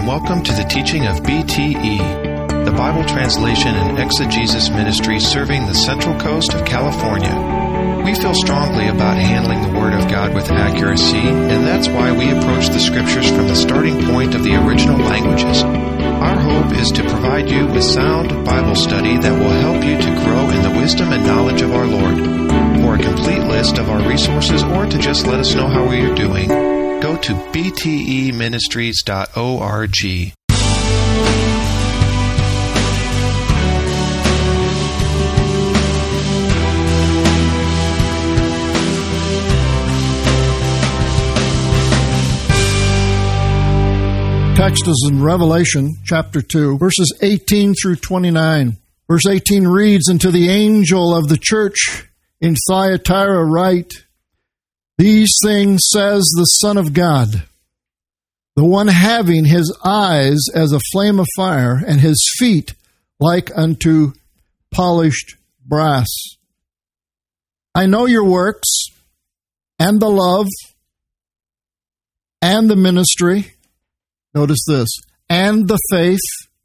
welcome to the teaching of BTE, the Bible Translation and Exegesis Ministry serving the Central Coast of California. We feel strongly about handling the Word of God with accuracy, and that's why we approach the Scriptures from the starting point of the original languages. Our hope is to provide you with sound Bible study that will help you to grow in the wisdom and knowledge of our Lord. For a complete list of our resources or to just let us know how we are doing, go to bteministries.org. Text is in Revelation chapter 2, verses 18 through 29. Verse 18 reads, "And to the angel of the church in Thyatira write, These things says the Son of God, the one having his eyes as a flame of fire, and his feet like unto polished brass. I know your works, and the love, and the ministry," notice this, "and the faith,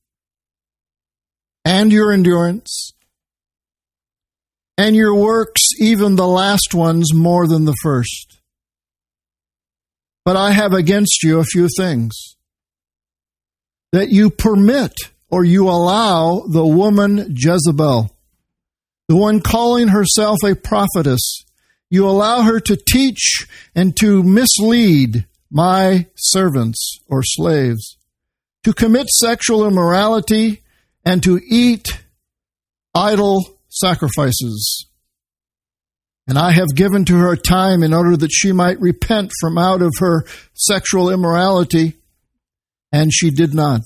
and your endurance, and your works, even the last ones, more than the first. But I have against you a few things, that you permit or you allow the woman Jezebel, the one calling herself a prophetess, you allow her to teach and to mislead my servants or slaves, to commit sexual immorality and to eat idol sacrifices. And I have given to her time in order that she might repent from out of her sexual immorality, and she did not.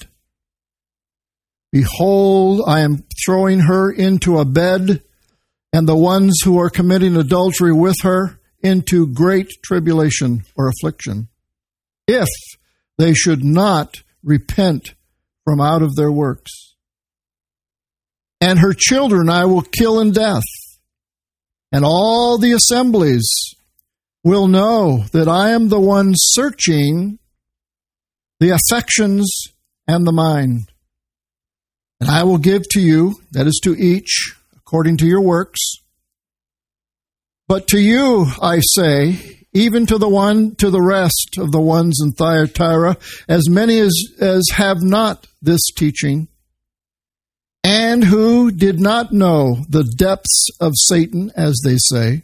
Behold, I am throwing her into a bed, and the ones who are committing adultery with her into great tribulation or affliction, if they should not repent from out of their works. And her children I will kill in death, and all the assemblies will know that I am the one searching the affections and the mind. And I will give to you, that is to each, according to your works. But to you, I say, even to the rest of the ones in Thyatira, as many as have not this teaching, and who did not know the depths of Satan, as they say,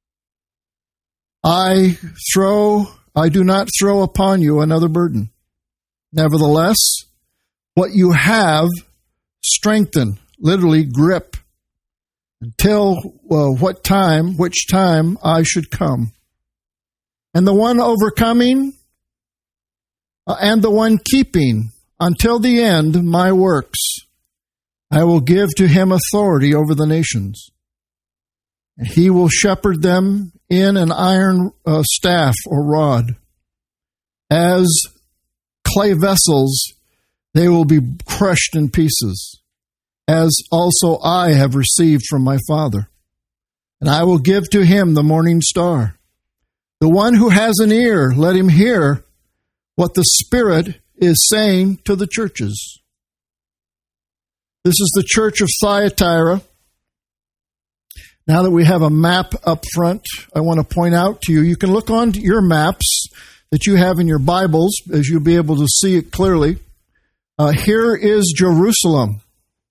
I do not throw upon you another burden. Nevertheless, what you have, strengthen, literally grip, until which time I should come. And the one overcoming and the one keeping until the end my works, I will give to him authority over the nations. And he will shepherd them in an iron staff or rod. As clay vessels, they will be crushed in pieces, as also I have received from my Father. And I will give to him the morning star. The one who has an ear, let him hear what the Spirit is saying to the churches. This is the church of Thyatira. Now that we have a map up front, I want to point out to you, you can look on your maps that you have in your Bibles, as you'll be able to see it clearly. Here is Jerusalem.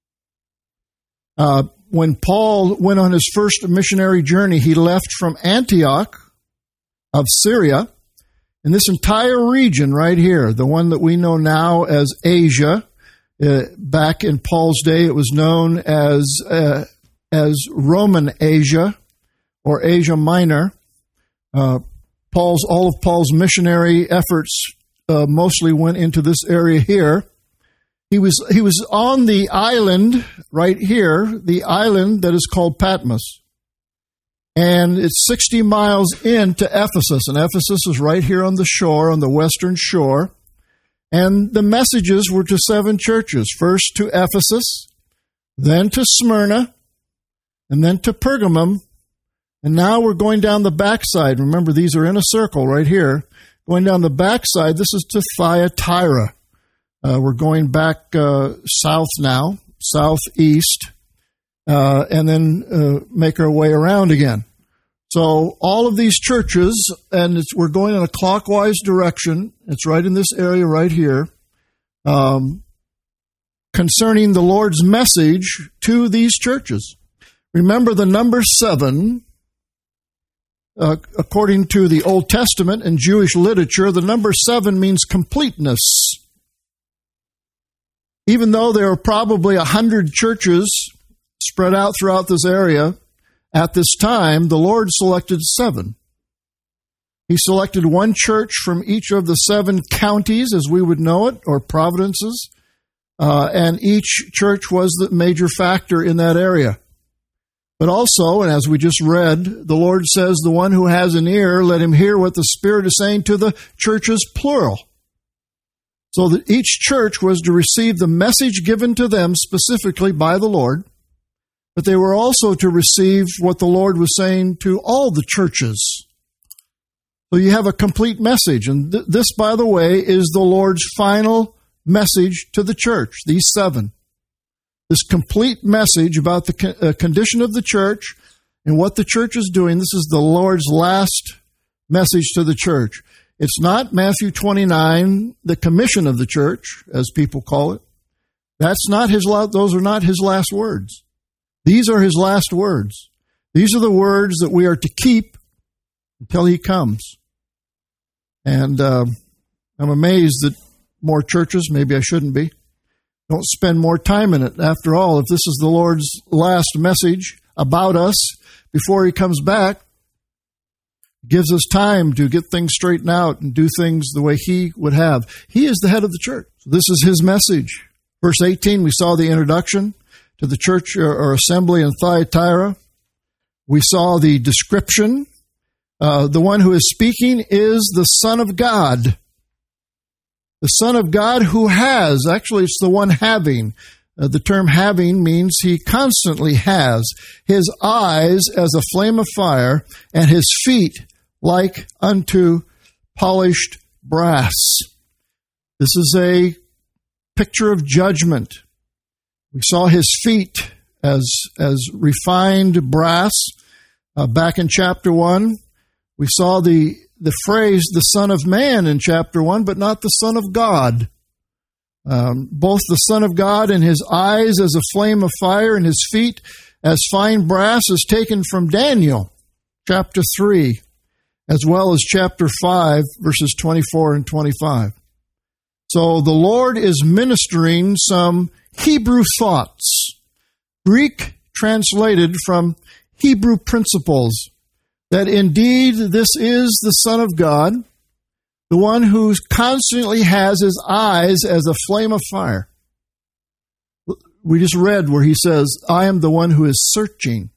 When Paul went on his first missionary journey, he left from Antioch of Syria, and this entire region right here, the one that we know now as Asia, back in Paul's day, it was known as Roman Asia or Asia Minor. All of Paul's missionary efforts mostly went into this area here. He was on the island right here, the island that is called Patmos. And it's 60 miles into Ephesus. And Ephesus is right here on the shore, on the western shore. And the messages were to 7 churches. First to Ephesus, then to Smyrna, and then to Pergamum. And now we're going down the backside. Remember, these are in a circle right here. Going down the backside, this is to Thyatira. We're going back south now, southeast, and then make our way around again. So all of these churches, and we're going in a clockwise direction. It's right in this area right here, concerning the Lord's message to these churches. Remember the number 7, according to the Old Testament and Jewish literature, the number 7 means completeness. Even though there are probably 100 churches spread out throughout this area, at this time, the Lord selected 7. He selected one church from each of the 7 counties, as we would know it, or providences, and each church was the major factor in that area. But also, and as we just read, the Lord says, the one who has an ear, let him hear what the Spirit is saying to the churches, plural. So that each church was to receive the message given to them specifically by the Lord, but they were also to receive what the Lord was saying to all the churches. So you have a complete message. And this, by the way, is the Lord's final message to the church, these 7. This complete message about the condition of the church and what the church is doing. This is the Lord's last message to the church. It's not Matthew 29, the commission of the church, as people call it. Those are not his last words. These are his last words. These are the words that we are to keep until he comes. And I'm amazed that more churches, maybe I shouldn't be, don't spend more time in it. After all, if this is the Lord's last message about us before he comes back, it gives us time to get things straightened out and do things the way he would have. He is the head of the church. So this is his message. Verse 18, we saw the introduction to the church or assembly in Thyatira. We saw the description. The one who is speaking is the Son of God. The Son of God who has, actually it's the one having. The term having means he constantly has. His eyes as a flame of fire, and his feet like unto polished brass. This is a picture of judgment. We saw his feet as refined brass back in chapter 1. We saw the phrase, the Son of Man, in chapter 1, but not the Son of God. Both the Son of God and his eyes as a flame of fire and his feet as fine brass is taken from Daniel, chapter 3, as well as chapter 5, verses 24 and 25. So the Lord is ministering some Hebrew thoughts, Greek translated from Hebrew principles, that indeed this is the Son of God, the one who constantly has his eyes as a flame of fire. We just read where he says, I am the one who is searching.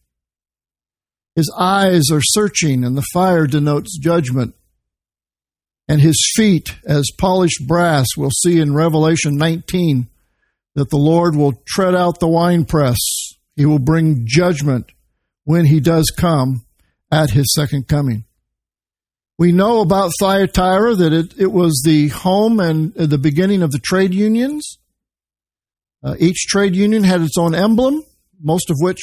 His eyes are searching, and the fire denotes judgment. And his feet as polished brass. We'll see in Revelation 19 that the Lord will tread out the winepress. He will bring judgment when he does come at his second coming. We know about Thyatira that it was the home and the beginning of the trade unions. Each trade union had its own emblem, most of which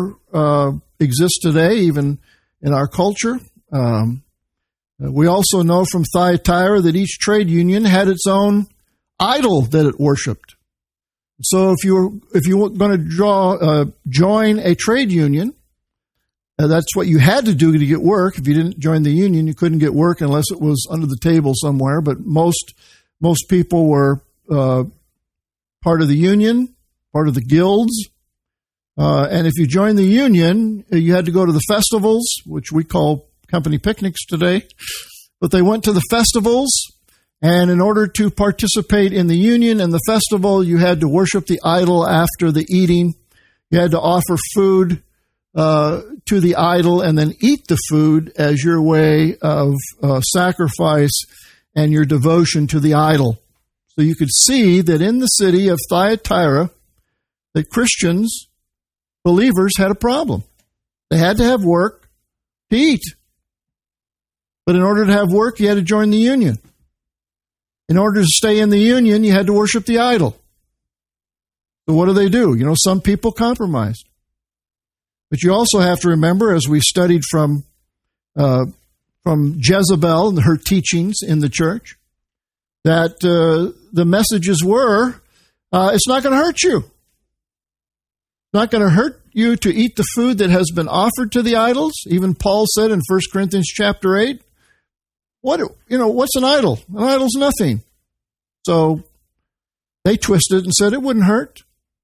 exist today, even in our culture. We also know from Thyatira that each trade union had its own idol that it worshipped. So if you were going to join a trade union, that's what you had to do to get work. If you didn't join the union, you couldn't get work unless it was under the table somewhere. But most people were part of the union, part of the guilds. And if you joined the union, you had to go to the festivals, which we call company picnics today. But they went to the festivals, and in order to participate in the union and the festival, you had to worship the idol after the eating. You had to offer food to the idol and then eat the food as your way of sacrifice and your devotion to the idol. So you could see that in the city of Thyatira, that Christians, believers, had a problem. They had to have work to eat. But in order to have work, you had to join the union. In order to stay in the union, you had to worship the idol. So what do? Some people compromised. But you also have to remember, as we studied from Jezebel and her teachings in the church, that the messages were, it's not going to hurt you. It's not going to hurt you to eat the food that has been offered to the idols. Even Paul said in 1 Corinthians chapter 8, what's an idol? An idol's nothing. So they twisted and said it wouldn't hurt.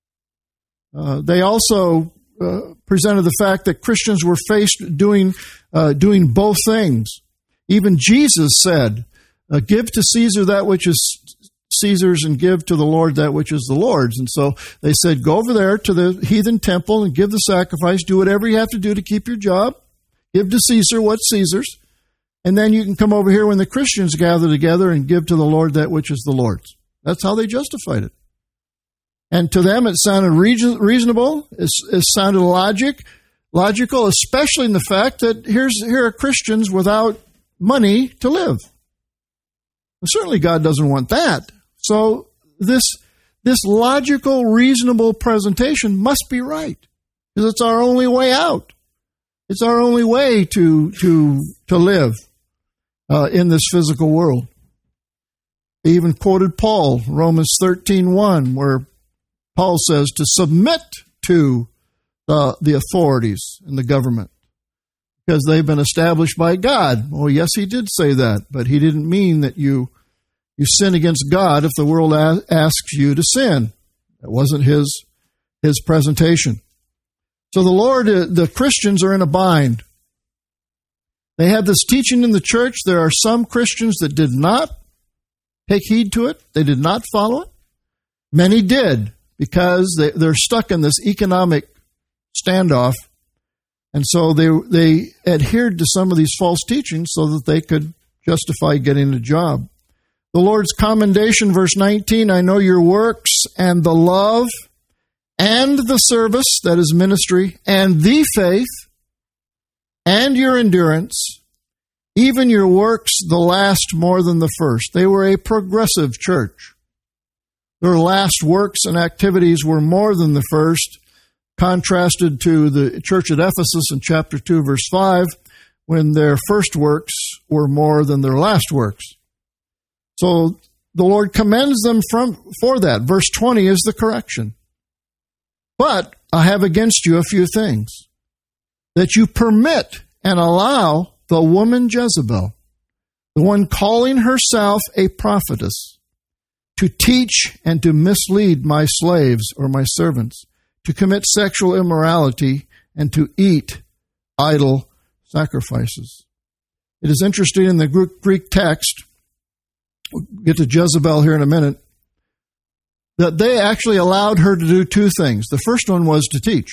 They also presented the fact that Christians were faced doing both things. Even Jesus said, give to Caesar that which is Caesar's and give to the Lord that which is the Lord's. And so they said, go over there to the heathen temple and give the sacrifice, do whatever you have to do to keep your job, give to Caesar what's Caesar's, and then you can come over here when the Christians gather together and give to the Lord that which is the Lord's. That's how they justified it. And to them it sounded reasonable, it sounded logical, especially in the fact that here are Christians without money to live. Well, certainly God doesn't want that. So this logical, reasonable presentation must be right, because it's our only way out. It's our only way to live in this physical world. They even quoted Paul, Romans 13:1, where Paul says to submit to the authorities in the government because they've been established by God. Well, yes, he did say that, but he didn't mean that you sin against God if the world asks you to sin. That wasn't his presentation. So the Christians are in a bind. They have this teaching in the church. There are some Christians that did not take heed to it. They did not follow it. Many did, because they're stuck in this economic standoff. And so they adhered to some of these false teachings so that they could justify getting a job. The Lord's commendation, verse 19, I know your works and the love and the service, that is ministry, and the faith and your endurance, even your works, the last more than the first. They were a progressive church. Their last works and activities were more than the first, contrasted to the church at Ephesus in chapter 2, verse 5, when their first works were more than their last works. So the Lord commends them for that. Verse 20 is the correction. But I have against you a few things, that you permit and allow the woman Jezebel, the one calling herself a prophetess, to teach and to mislead my slaves or my servants, to commit sexual immorality and to eat idol sacrifices. It is interesting in the Greek text, we'll get to Jezebel here in a minute, that they actually allowed her to do two things. The first one was to teach.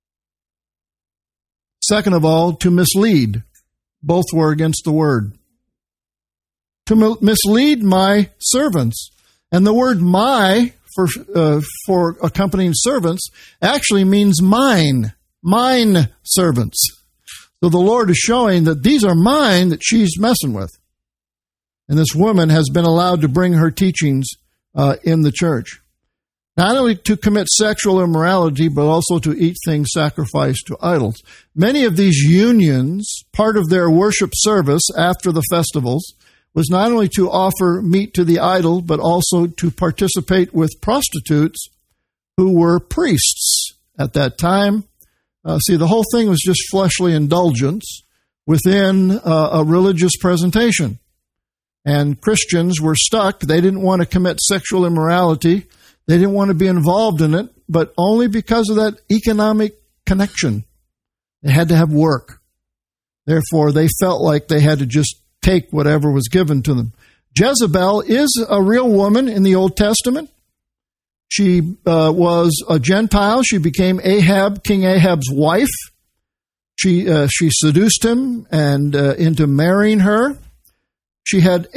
Second of all, to mislead. Both were against the word. To mislead my servants. And the word my for accompanying servants actually means mine servants. So the Lord is showing that these are mine that she's messing with. And this woman has been allowed to bring her teachings in the church. Not only to commit sexual immorality, but also to eat things sacrificed to idols. Many of these unions, part of their worship service after the festivals, was not only to offer meat to the idol, but also to participate with prostitutes who were priests at that time. The whole thing was just fleshly indulgence within a religious presentation. And Christians were stuck. They didn't want to commit sexual immorality. They didn't want to be involved in it, but only because of that economic connection. They had to have work. Therefore, they felt like they had to just take whatever was given to them. Jezebel is a real woman in the Old Testament. She was a Gentile. She became King Ahab's wife. She seduced him and into marrying her. She had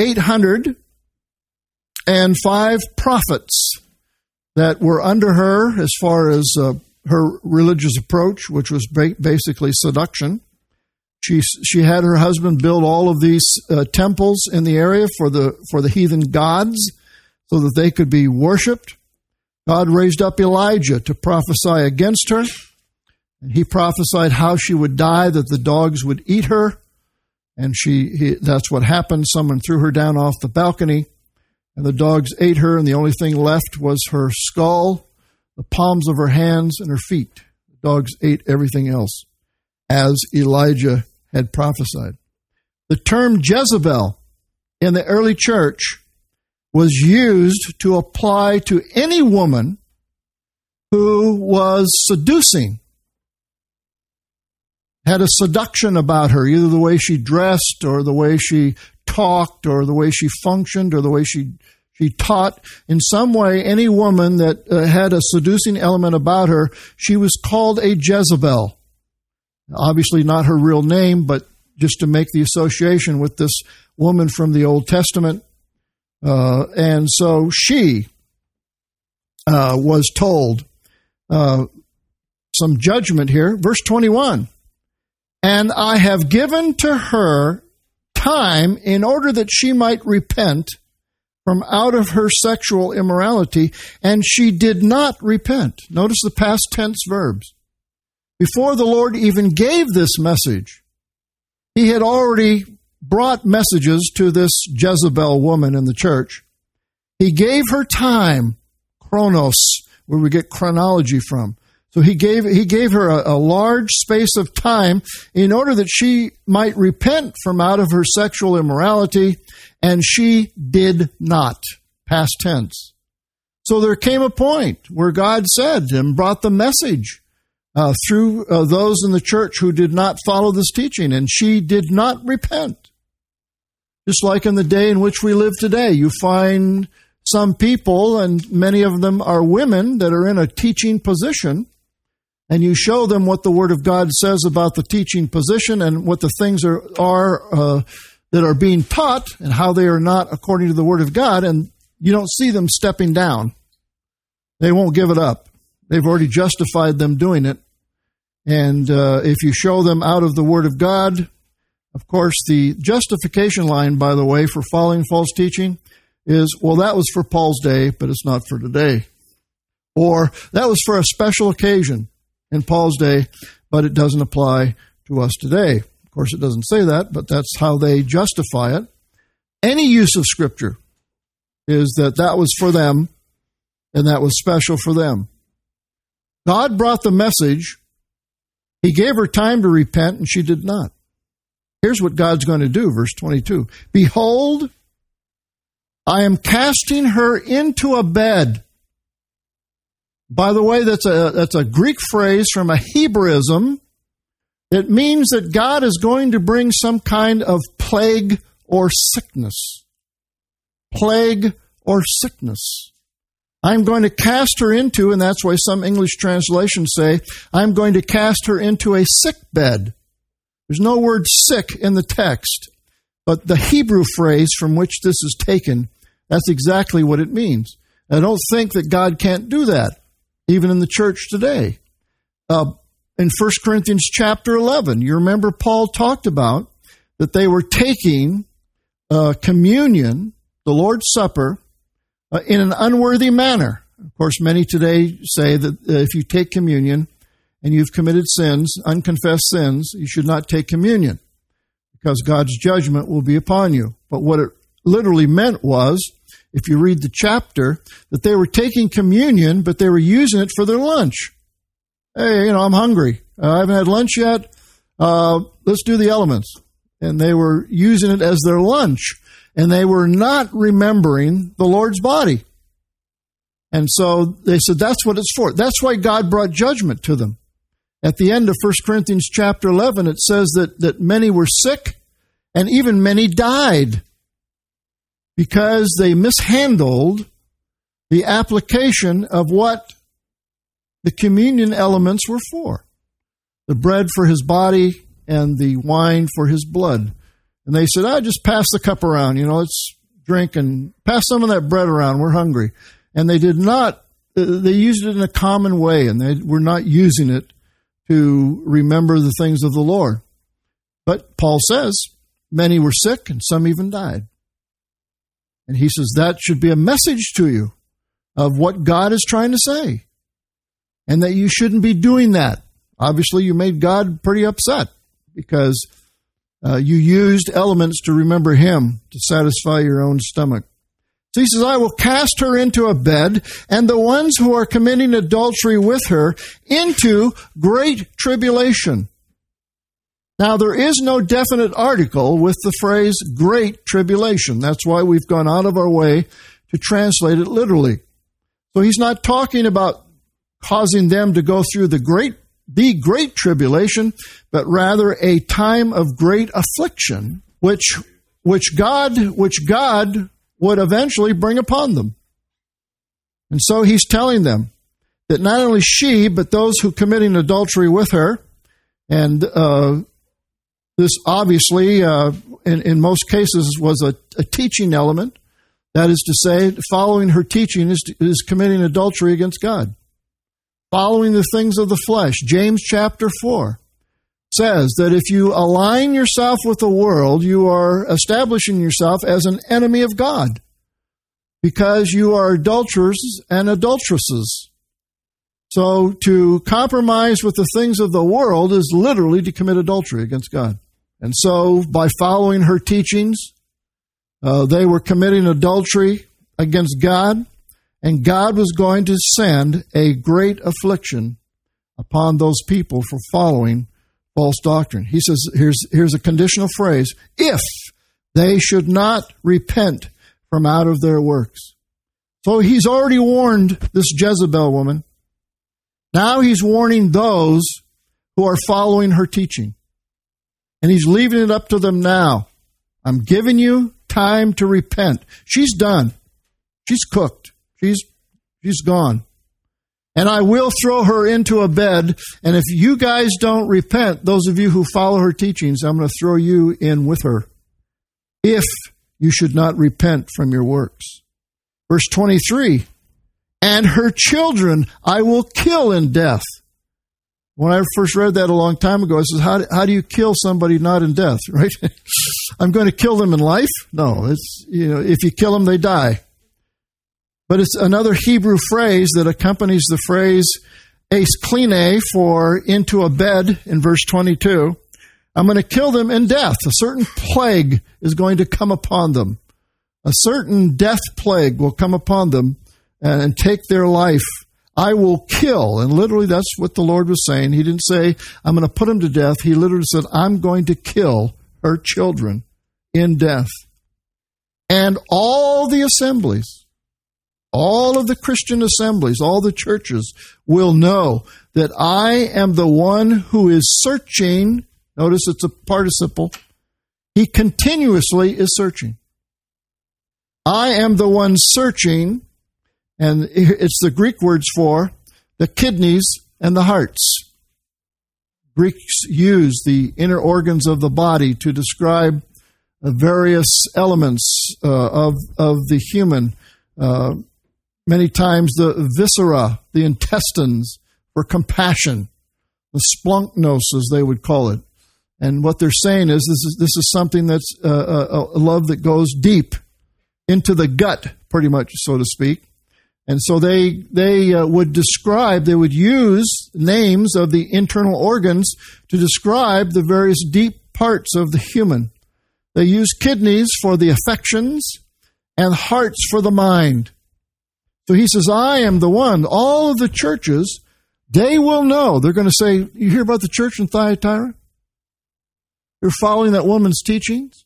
805 prophets that were under her as far as her religious approach, which was basically seduction. She had her husband build all of these temples in the area for the heathen gods so that they could be worshipped. God raised up Elijah to prophesy against her. And he prophesied how she would die, that the dogs would eat her. And that's what happened. Someone threw her down off the balcony, and the dogs ate her, and the only thing left was her skull, the palms of her hands, and her feet. The dogs ate everything else, as Elijah had prophesied. The term Jezebel in the early church was used to apply to any woman who was seducing, had a seduction about her, either the way she dressed or the way she talked or the way she functioned or the way she taught. In some way, any woman that had a seducing element about her, she was called a Jezebel. Obviously not her real name, but just to make the association with this woman from the Old Testament. And so she was told some judgment here. Verse 21, and I have given to her time in order that she might repent from out of her sexual immorality, and she did not repent. Notice the past tense verbs. Before the Lord even gave this message, he had already brought messages to this Jezebel woman in the church. He gave her time, chronos, where we get chronology from. So he gave her a large space of time in order that she might repent from out of her sexual immorality, and she did not. Past tense. So there came a point where God said and brought the message through those in the church who did not follow this teaching, and she did not repent. Just like in the day in which we live today, you find some people, and many of them are women, that are in a teaching position, and you show them what the Word of God says about the teaching position and what the things are that are being taught and how they are not according to the Word of God, and you don't see them stepping down. They won't give it up. They've already justified them doing it. And if you show them out of the Word of God, of course, the justification line, by the way, for following false teaching is, well, that was for Paul's day, but it's not for today. Or that was for a special occasion in Paul's day, but it doesn't apply to us today. Of course, it doesn't say that, but that's how they justify it. Any use of Scripture is that was for them, and that was special for them. God brought the message. He gave her time to repent, and she did not. Here's what God's going to do, verse 22. Behold, I am casting her into a bed. By the way, that's a Greek phrase from a Hebraism. It means that God is going to bring some kind of plague or sickness. Plague or sickness. I'm going to cast her into, and that's why some English translations say, I'm going to cast her into a sick bed. There's no word sick in the text, but the Hebrew phrase from which this is taken, that's exactly what it means. I don't think that God can't do that, even in the church today. In 1 Corinthians chapter 11, you remember Paul talked about that they were taking communion, the Lord's Supper, in an unworthy manner. Of course, many today say that if you take communion and you've committed sins, unconfessed sins, you should not take communion because God's judgment will be upon you. But what it literally meant was, if you read the chapter, that they were taking communion, but they were using it for their lunch. Hey, I'm hungry. I haven't had lunch yet. Let's do the elements. And they were using it as their lunch. And they were not remembering the Lord's body. And so they said, that's what it's for. That's why God brought judgment to them. At the end of 1 Corinthians chapter 11, it says that many were sick and even many died because they mishandled the application of what the communion elements were for. The bread for his body and the wine for his blood. And they said, just pass the cup around, let's drink and pass some of that bread around. We're hungry. And they did not, they used it in a common way, and they were not using it to remember the things of the Lord. But Paul says many were sick and some even died. And he says that should be a message to you of what God is trying to say, and that you shouldn't be doing that. Obviously, you made God pretty upset because you used elements to remember him to satisfy your own stomach. So he says, I will cast her into a bed, and the ones who are committing adultery with her into great tribulation. Now, there is no definite article with the phrase great tribulation. That's why we've gone out of our way to translate it literally. So he's not talking about causing them to go through the great tribulation, but rather a time of great affliction, which God would eventually bring upon them. And so he's telling them that not only she, but those who committing adultery with her, and this obviously, in most cases, was a teaching element. That is to say, following her teaching is committing adultery against God. Following the things of the flesh. James chapter 4 says that if you align yourself with the world, you are establishing yourself as an enemy of God, because you are adulterers and adulteresses. So to compromise with the things of the world is literally to commit adultery against God. And so by following her teachings, they were committing adultery against God, and God was going to send a great affliction upon those people for following false doctrine. He says, here's a conditional phrase, if they should not repent from out of their works. So he's already warned this Jezebel woman. Now he's warning those who are following her teaching. And he's leaving it up to them now. I'm giving you time to repent. She's done. She's cooked. She's gone. And I will throw her into a bed. And if you guys don't repent, those of you who follow her teachings, I'm going to throw you in with her. If you should not repent from your works. Verse 23, and her children I will kill in death. When I first read that a long time ago, I said, how do you kill somebody not in death, right? I'm going to kill them in life? No, it's, if you kill them, they die. But it's another Hebrew phrase that accompanies the phrase eis kline for into a bed in verse 22. I'm going to kill them in death. A certain plague is going to come upon them. A certain death plague will come upon them and take their life. I will kill. And literally that's what the Lord was saying. He didn't say, I'm going to put them to death. He literally said, I'm going to kill her children in death. And all the assemblies, all of the Christian assemblies, all the churches will know that I am the one who is searching. Notice it's a participle. He continuously is searching. I am the one searching, and it's the Greek words for the kidneys and the hearts. Greeks use the inner organs of the body to describe various elements of the human. Many times the viscera, the intestines, for compassion, the splunknos, as they would call it. And what they're saying is this is something that's a love that goes deep into the gut, pretty much, so to speak. And so they would use names of the internal organs to describe the various deep parts of the human. They use kidneys for the affections and hearts for the mind. So he says, I am the one. All of the churches, they will know. They're going to say, you hear about the church in Thyatira? They're following that woman's teachings.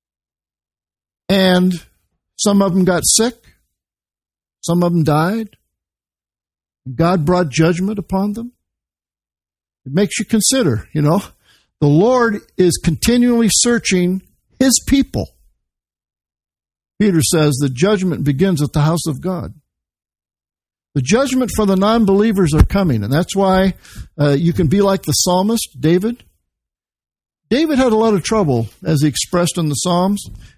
And some of them got sick. Some of them died. God brought judgment upon them. It makes you consider, the Lord is continually searching His people. Peter says the judgment begins at the house of God. The judgment for the non-believers are coming, and that's why you can be like the psalmist, David. David had a lot of trouble, as he expressed in the Psalms,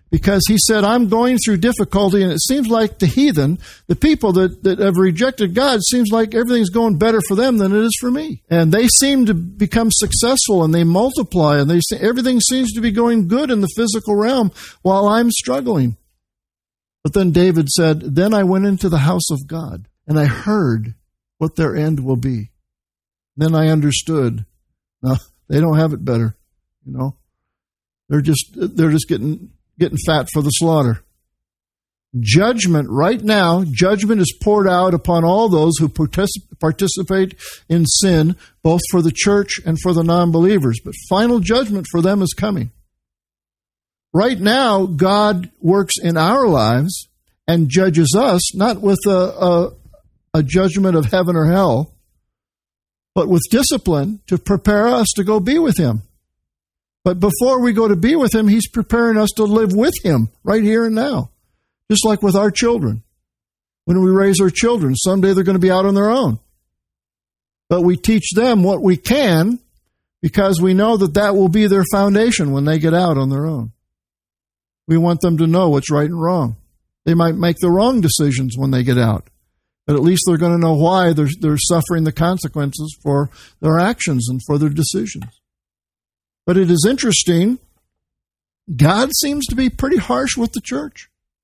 because he said, I'm going through difficulty, and it seems like the heathen, the people that have rejected God, seems like everything's going better for them than it is for me. And they seem to become successful, and they multiply, and everything seems to be going good in the physical realm while I'm struggling. But then David said, then I went into the house of God, and I heard what their end will be. Then I understood. No, they don't have it better. You know, they're just getting fat for the slaughter. Judgment right now, judgment is poured out upon all those who participate in sin, both for the church and for the non-believers. But final judgment for them is coming. Right now, God works in our lives and judges us, not with a judgment of heaven or hell, but with discipline to prepare us to go be with Him. But before we go to be with Him, He's preparing us to live with Him right here and now. Just like with our children. When we raise our children, someday they're going to be out on their own. But we teach them what we can because we know that will be their foundation when they get out on their own. We want them to know what's right and wrong. They might make the wrong decisions when they get out, but at least they're going to know why they're suffering the consequences for their actions and for their decisions. But it is interesting, God seems to be pretty harsh with the church.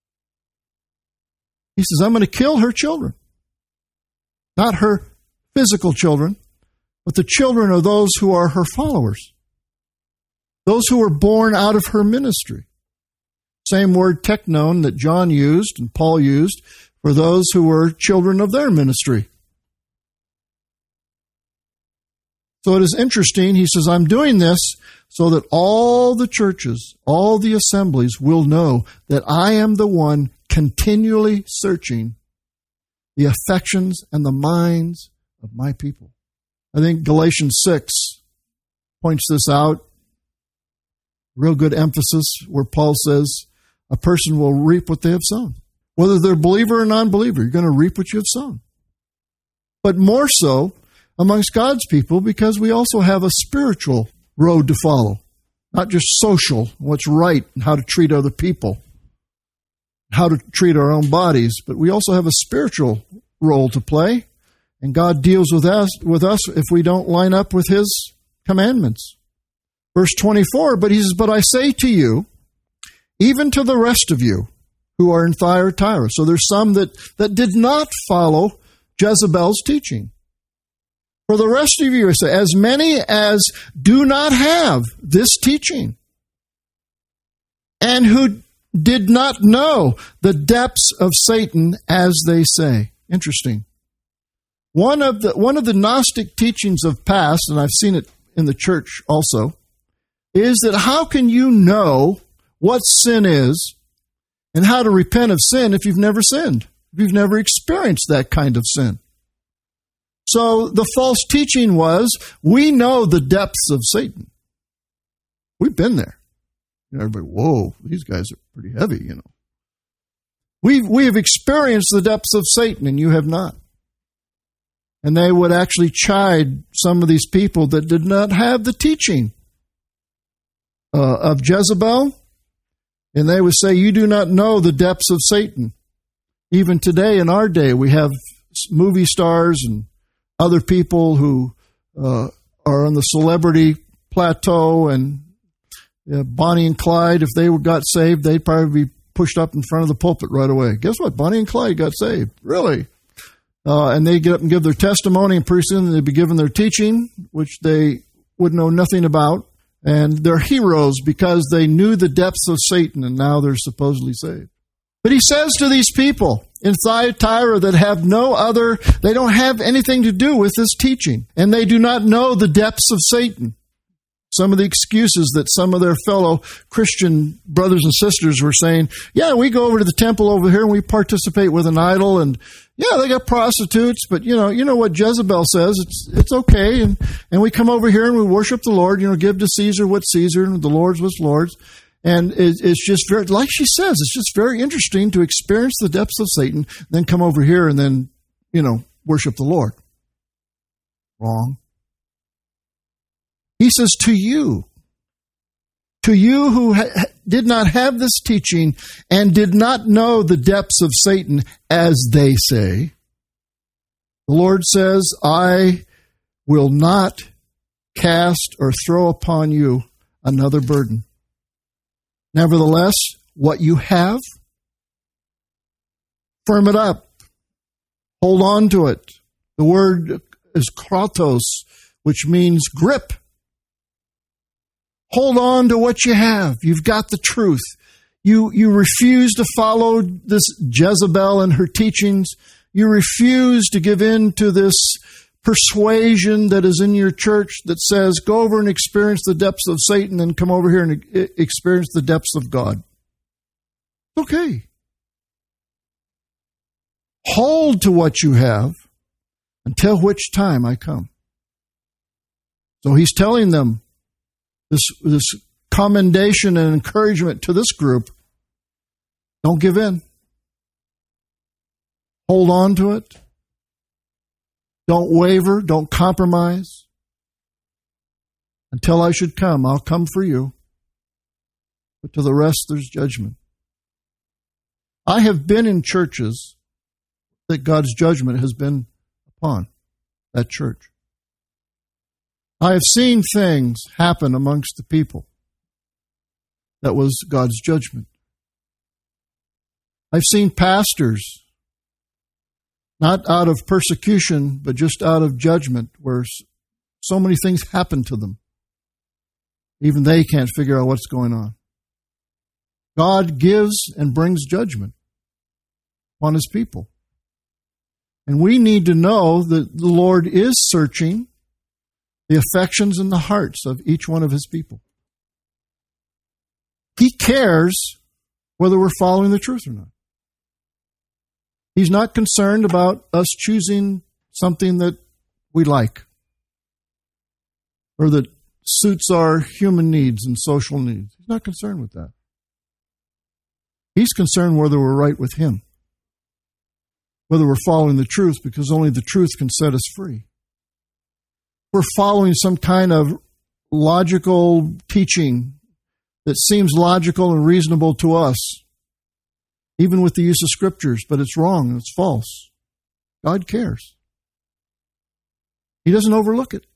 He says, I'm going to kill her children. Not her physical children, but the children of those who are her followers. Those who were born out of her ministry. Same word teknon that John used and Paul used for those who were children of their ministry. So it is interesting. He says, I'm doing this so that all the churches, all the assemblies will know that I am the one continually searching the affections and the minds of my people. I think Galatians 6 points this out. Real good emphasis where Paul says, a person will reap what they have sown. Whether they're believer or non-believer, you're going to reap what you have sown. But more so amongst God's people because we also have a spiritual road to follow. Not just social, what's right, and how to treat other people, how to treat our own bodies, but we also have a spiritual role to play. And God deals with us if we don't line up with His commandments. Verse 24, but He says, but I say to you, even to the rest of you who are in Thyatira. So there's some that did not follow Jezebel's teaching. For the rest of you, I say, as many as do not have this teaching, and who did not know the depths of Satan, as they say. Interesting. One of the Gnostic teachings of past, and I've seen it in the church also, is that how can you know what sin is and how to repent of sin if you've never sinned, if you've never experienced that kind of sin? So the false teaching was, we know the depths of Satan. We've been there. You know, everybody, whoa, these guys are pretty heavy, you know. We have experienced the depths of Satan, and you have not. And they would actually chide some of these people that did not have the teaching of Jezebel. And they would say, you do not know the depths of Satan. Even today, in our day, we have movie stars and other people who are on the celebrity plateau, and Bonnie and Clyde, if they got saved, they'd probably be pushed up in front of the pulpit right away. Guess what? Bonnie and Clyde got saved. Really? And they get up and give their testimony, and pretty soon they'd be giving their teaching, which they would know nothing about. And they're heroes because they knew the depths of Satan, and now they're supposedly saved. But he says to these people in Thyatira that they don't have anything to do with this teaching, and they do not know the depths of Satan. Some of the excuses that some of their fellow Christian brothers and sisters were saying, yeah, we go over to the temple over here and we participate with an idol, and yeah, they got prostitutes, but you know what Jezebel says, it's okay, and we come over here and we worship the Lord, give to Caesar what's Caesar and the Lord's what's Lord's. And it's just very, like she says, it's just very interesting to experience the depths of Satan, then come over here and then, worship the Lord. Wrong. He says, to you who did not have this teaching and did not know the depths of Satan, as they say, the Lord says, I will not cast or throw upon you another burden. Nevertheless, what you have, firm it up. Hold on to it. The word is kratos, which means grip. Hold on to what you have. You've got the truth. You refuse to follow this Jezebel and her teachings. You refuse to give in to this persuasion that is in your church that says, go over and experience the depths of Satan and come over here and experience the depths of God. Okay. Hold to what you have until which time I come. So he's telling them this commendation and encouragement to this group. Don't give in. Hold on to it. Don't waver. Don't compromise. Until I should come, I'll come for you. But to the rest, there's judgment. I have been in churches that God's judgment has been upon that church. I have seen things happen amongst the people that was God's judgment. I've seen pastors, not out of persecution, but just out of judgment, where so many things happen to them. Even they can't figure out what's going on. God gives and brings judgment on his people. And we need to know that the Lord is searching the affections and the hearts of each one of his people. He cares whether we're following the truth or not. He's not concerned about us choosing something that we like or that suits our human needs and social needs. He's not concerned with that. He's concerned whether we're right with him, whether we're following the truth, because only the truth can set us free. We're following some kind of logical teaching that seems logical and reasonable to us, even with the use of scriptures, but it's wrong and it's false. God cares. He doesn't overlook it.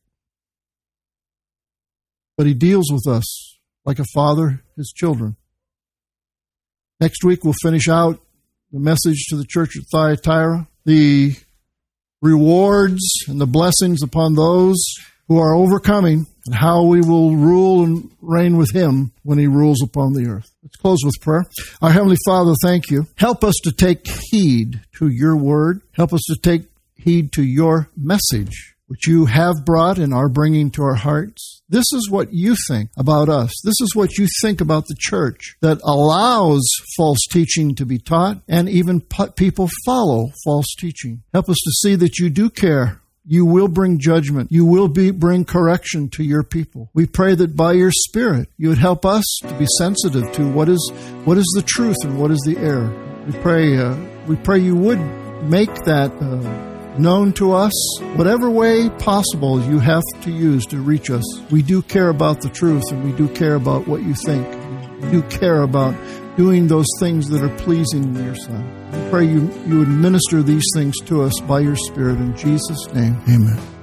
But he deals with us like a father his children. Next week we'll finish out the message to the church at Thyatira, the rewards and the blessings upon those who are overcoming, and how we will rule and reign with him when he rules upon the earth. Let's close with prayer. Our Heavenly Father, thank you. Help us to take heed to your word. Help us to take heed to your message, which you have brought and are bringing to our hearts. This is what you think about us. This is what you think about the church that allows false teaching to be taught and even people follow false teaching. Help us to see that you do care. You will bring judgment. You will bring correction to your people. We pray that by your Spirit, you would help us to be sensitive to what is the truth and what is the error. We pray you would make that known to us, whatever way possible you have to use to reach us. We do care about the truth, and we do care about what you think. We do care about doing those things that are pleasing to your Son. We pray you would minister these things to us by your Spirit. In Jesus' name, amen.